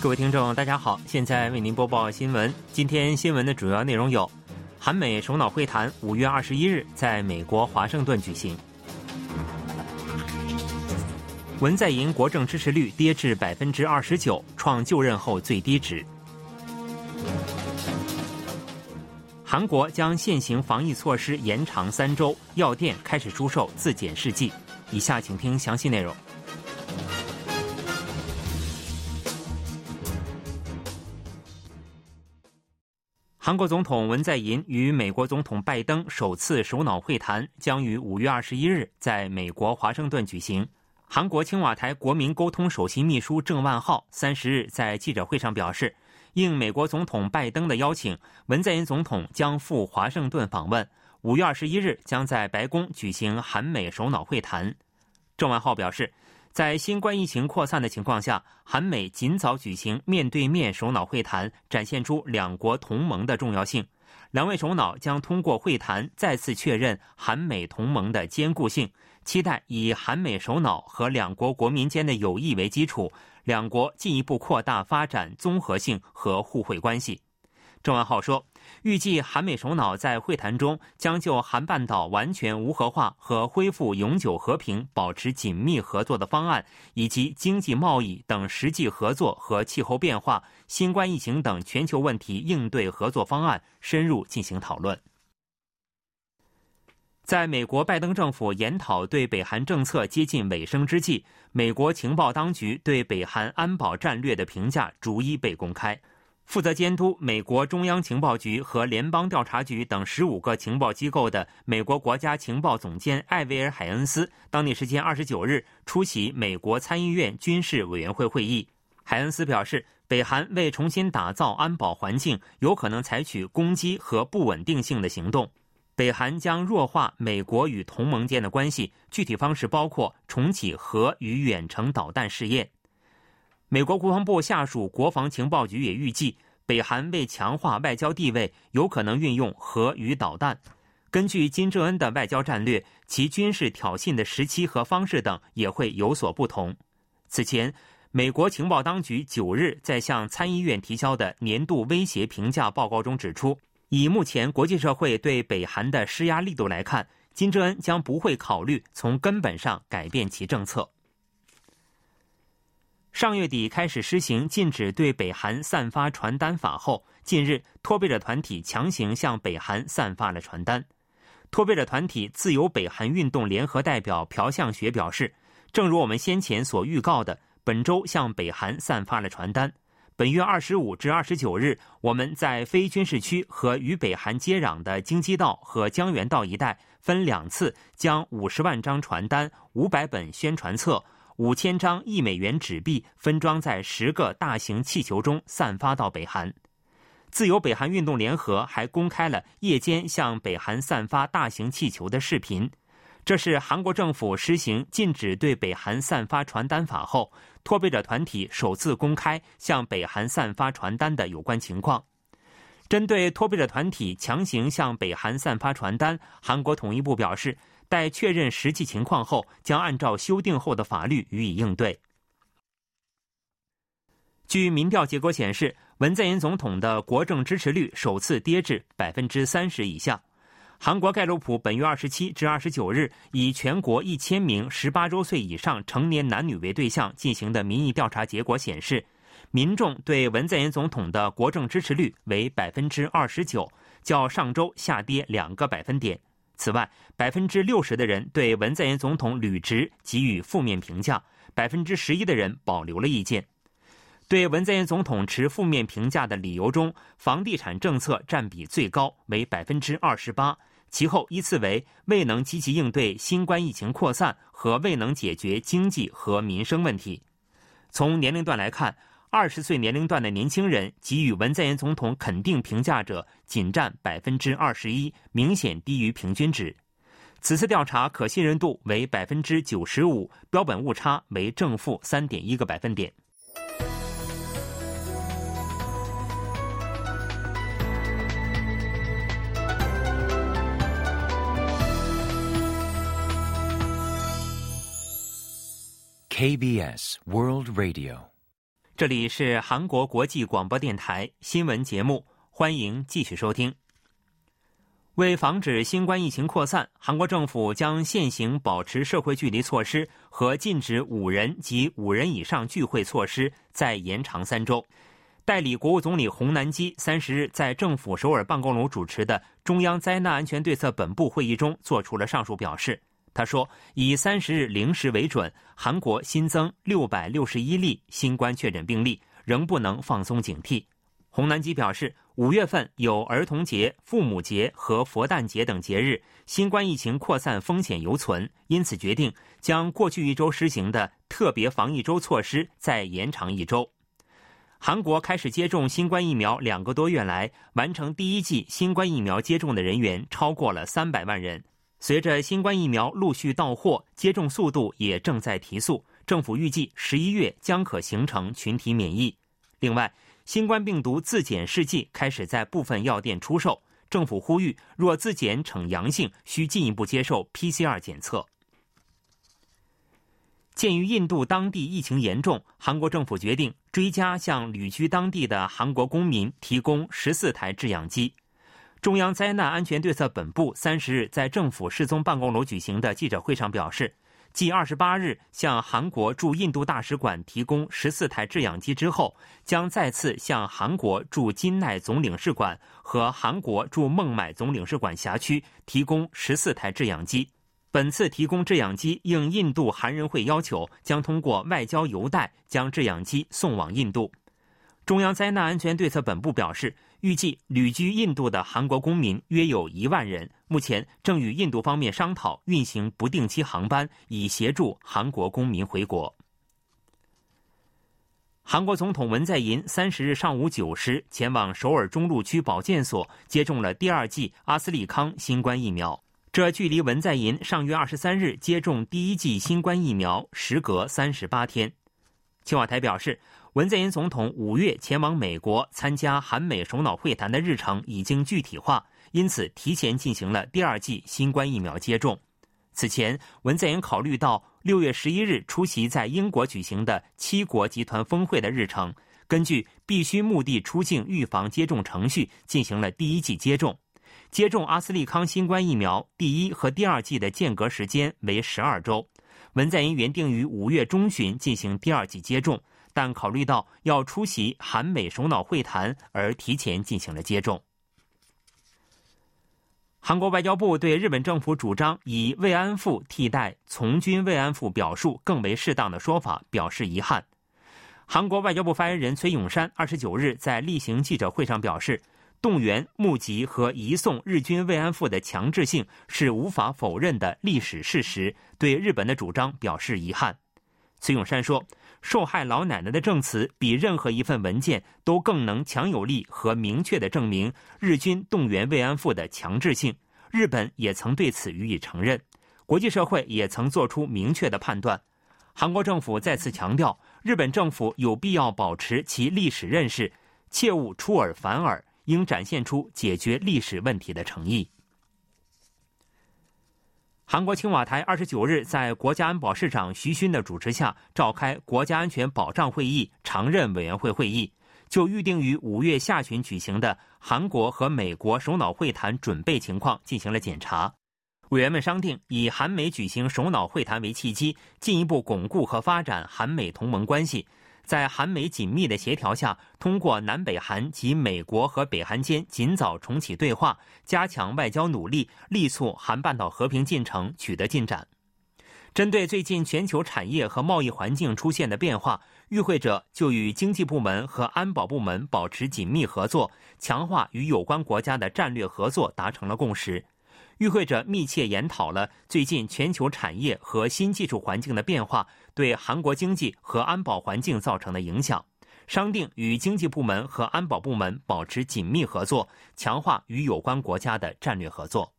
各位听众大家好，现在为您播报新闻。今天新闻的主要内容有：韩美首脑会谈5月21日在美国华盛顿举行；文在寅国政支持率跌至29%，创就任后最低值；韩国将现行防疫措施延长3周，药店开始出售自检试剂。以下请听详细内容。韩国总统文在寅与美国总统拜登首次首脑会谈将于5月21日在美国华盛顿举行。韩国青瓦台国民沟通首席秘书郑万浩30日在记者会上表示，应美国总统拜登的邀请，文在寅总统将赴华盛顿访问，5月21日将在白宫举行韩美首脑会谈。郑万浩表示，在新冠疫情扩散的情况下，韩美尽早举行面对面首脑会谈，展现出两国同盟的重要性。两位首脑将通过会谈再次确认韩美同盟的坚固性，期待以韩美首脑和两国国民间的友谊为基础，两国进一步扩大发展综合性和互惠关系。郑万浩说，预计韩美首脑在会谈中将就韩半岛完全无核化和恢复永久和平保持紧密合作的方案，以及经济贸易等实际合作和气候变化、新冠疫情等全球问题应对合作方案深入进行讨论。在美国拜登政府研讨对北韩政策接近尾声之际，美国情报当局对北韩安保战略的评价逐一被公开。负责监督美国中央情报局和联邦调查局等15个情报机构的美国国家情报总监艾薇尔·海恩斯，当地时间29日出席美国参议院军事委员会会议。海恩斯表示，北韩为重新打造安保环境，有可能采取攻击和不稳定性的行动。北韩将弱化美国与同盟间的关系，具体方式包括重启核与远程导弹试验。美国国防部下属国防情报局也预计，北韩为强化外交地位，有可能运用核与导弹。根据金正恩的外交战略，其军事挑衅的时期和方式等也会有所不同。此前，美国情报当局9日在向参议院提交的年度威胁评价报告中指出，以目前国际社会对北韩的施压力度来看，金正恩将不会考虑从根本上改变其政策。上月底开始施行禁止对北韩散发传单法后，近日脱北者团体强行向北韩散发了传单。脱北者团体自由北韩运动联合代表朴相学表示，正如我们先前所预告的，本周向北韩散发了传单。本月25至29日，我们在非军事区和与北韩接壤的京畿道和江原道一带分2次将50万张传单、500本宣传册、5000张$1纸币分装在10个大型气球中散发到北韩。自由北韩运动联合还公开了夜间向北韩散发大型气球的视频。这是韩国政府施行禁止对北韩散发传单法后，脱北者团体首次公开向北韩散发传单的有关情况。针对脱北者团体强行向北韩散发传单，韩国统一部表示，待确认实际情况后，将按照修订后的法律予以应对。据民调结果显示，文在寅总统的国政支持率首次跌至30%以下。韩国盖洛普本月27至29日以全国1000名18周岁以上成年男女为对象进行的民意调查结果显示，民众对文在寅总统的国政支持率为29%，较上周下跌2个百分点。此外，60%的人对文在寅总统履职给予负面评价，11%的人保留了意见。对文在寅总统持负面评价的理由中，房地产政策占比最高，为28%，其后依次为未能积极应对新冠疫情扩散和未能解决经济和民生问题。从年龄段来看，20岁年龄段的年轻人给予文在寅总统肯定评价者仅占21%，明显低于平均值。此次调查可信任度为95%，标本误差为正负3.1个百分点。 KBS World Radio， 这里是韩国国际广播电台新闻节目，欢迎继续收听。为防止新冠疫情扩散，韩国政府将现行保持社会距离措施和禁止5人及5人以上聚会措施再延长3周。代理国务总理洪南基30日在政府首尔办公楼主持的中央灾难安全对策本部会议中做出了上述表示。他说，以30日0时为准，韩国新增661例新冠确诊病例，仍不能放松警惕。洪南基表示，5月份有儿童节、父母节和佛诞节等节日，新冠疫情扩散风险犹存，因此决定将过去1周施行的特别防疫周措施再延长1周。韩国开始接种新冠疫苗2个多月来，完成第1剂新冠疫苗接种的人员超过了300万人。随着新冠疫苗陆续到货，接种速度也正在提速，政府预计11月将可形成群体免疫。另外，新冠病毒自检试剂开始在部分药店出售，政府呼吁若自检呈阳性，需进一步接受 PCR 检测。鉴于印度当地疫情严重，韩国政府决定追加向旅居当地的韩国公民提供14台制氧机。中央灾难安全对策本部30日在政府世宗办公楼举行的记者会上表示，继28日向韩国驻印度大使馆提供14台制氧机之后，将再次向韩国驻金奈总领事馆和韩国驻孟买总领事馆辖区提供14台制氧机。本次提供制氧机应印度韩人会要求，将通过外交邮袋将制氧机送往印度。中央灾难安全对策本部表示，预计旅居印度的韩国公民约有1万人，目前正与印度方面商讨运行不定期航班，以协助韩国公民回国。韩国总统文在寅30日上午9时前往首尔中路区保健所接种了第2剂阿斯利康新冠疫苗，这距离文在寅上月23日接种第1剂新冠疫苗时隔38天。青瓦台表示，文在寅总统5月前往美国参加韩美首脑会谈的日程已经具体化，因此提前进行了第2剂新冠疫苗接种。此前，文在寅考虑到6月11日出席在英国举行的7国集团峰会的日程，根据必须目的出境预防接种程序进行了第1剂接种。接种阿斯利康新冠疫苗第1和第2剂的间隔时间为12周。文在寅原定于5月中旬进行第2剂接种，但考虑到要出席韩美首脑会谈而提前进行了接种。韩国外交部对日本政府主张以慰安妇替代从军慰安妇表述更为适当的说法表示遗憾。韩国外交部发言人崔永山29日在例行记者会上表示，动员、募集和移送日军慰安妇的强制性是无法否认的历史事实，对日本的主张表示遗憾。崔永山说，受害老奶奶的证词比任何一份文件都更能强有力和明确地证明日军动员慰安妇的强制性，日本也曾对此予以承认，国际社会也曾做出明确的判断。韩国政府再次强调，日本政府有必要保持其历史认识，切勿出尔反尔，应展现出解决历史问题的诚意。韩国青瓦台29日在国家安保市长徐勋的主持下召开国家安全保障会议常任委员会会议，就预定于5月下旬举行的韩国和美国首脑会谈准备情况进行了检查。委员们商定以韩美举行首脑会谈为契机，进一步巩固和发展韩美同盟关系，在韩美紧密的协调下，通过南北韩及美国和北韩间尽早重启对话，加强外交努力，力促韩半岛和平进程取得进展。针对最近全球产业和贸易环境出现的变化，与会者就与经济部门和安保部门保持紧密合作，强化与有关国家的战略合作达成了共识。与会者密切研讨了最近全球产业和新技术环境的变化对韩国经济和安保环境造成的影响，商定与经济部门和安保部门保持紧密合作，强化与有关国家的战略合作。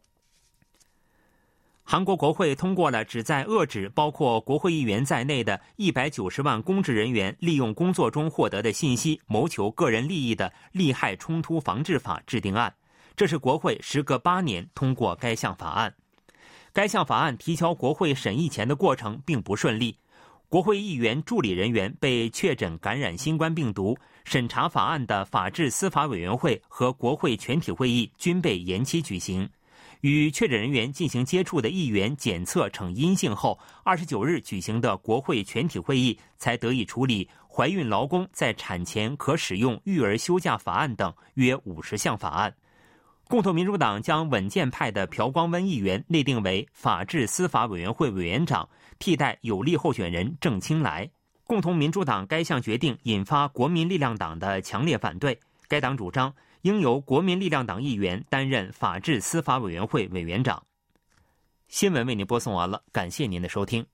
韩国国会通过了旨在遏制包括国会议员在内的190万公职人员利用工作中获得的信息谋求个人利益的利害冲突防治法制定案，这是国会时隔8年通过该项法案。该项法案提交国会审议前的过程并不顺利， 国会议员助理人员被确诊感染新冠病毒，审查法案的法制司法委员会和国会全体会议均被延期举行。与确诊人员进行接触的议员检测呈阴性后，29日举行的国会全体会议才得以处理怀孕劳工在产前可使用育儿休假法案等约50项法案。共同民主党将稳健派的朴光温议员内定为法制司法委员会委员长，替代有力候选人郑清莱。共同民主党该项决定引发国民力量党的强烈反对，该党主张应由国民力量党议员担任法制司法委员会委员长。新闻为您播送完了，感谢您的收听。